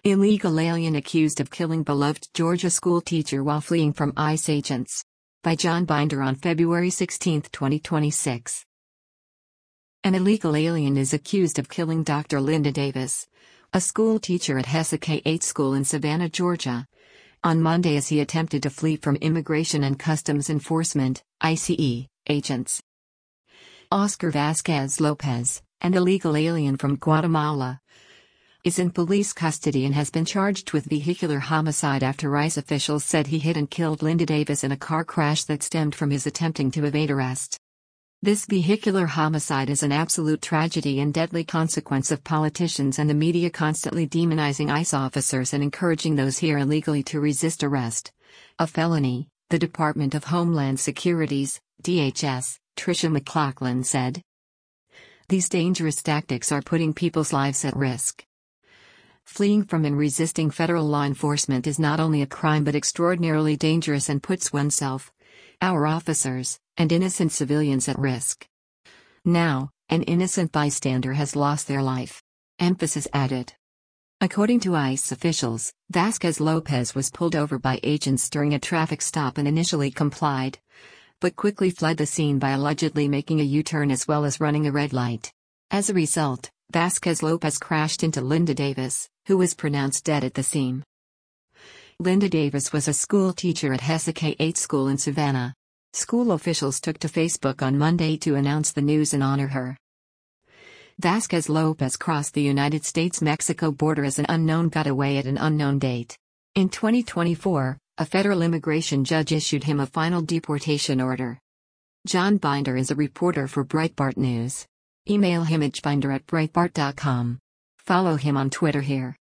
Illegal alien accused of killing beloved Georgia school teacher while fleeing from ICE agents. By John Binder on February 16, 2026. An illegal alien is accused of killing Dr. Linda Davis, a school teacher at Hesse K-8 school in Savannah, Georgia, on Monday as he attempted to flee from Immigration and Customs Enforcement, ICE, agents. Oscar Vasquez Lopez, an illegal alien from Guatemala, is in police custody and has been charged with vehicular homicide after ICE officials said he hit and killed Linda Davis in a car crash that stemmed from his attempting to evade arrest. This vehicular homicide is an absolute tragedy and deadly consequence of politicians and the media constantly demonizing ICE officers and encouraging those here illegally to resist arrest. A felony, the Department of Homeland Security's, DHS, Tricia McLaughlin said. These dangerous tactics are putting people's lives at risk. Fleeing from and resisting federal law enforcement is not only a crime but extraordinarily dangerous and puts oneself, our officers, and innocent civilians at risk. Now, an innocent bystander has lost their life. Emphasis added. According to ICE officials, Vasquez Lopez was pulled over by agents during a traffic stop and initially complied, but quickly fled the scene by allegedly making a U-turn as well as running a red light. As a result, Vasquez Lopez crashed into Linda Davis, who was pronounced dead at the scene. Linda Davis was a school teacher at Hesse K-8 school in Savannah. School officials took to Facebook on Monday to announce the news and honor her. Vasquez Lopez crossed the United States-Mexico border as an unknown got away at an unknown date. In 2024, a federal immigration judge issued him a final deportation order. John Binder is a reporter for Breitbart News. Email him at binder@breitbart.com. Follow him on Twitter here.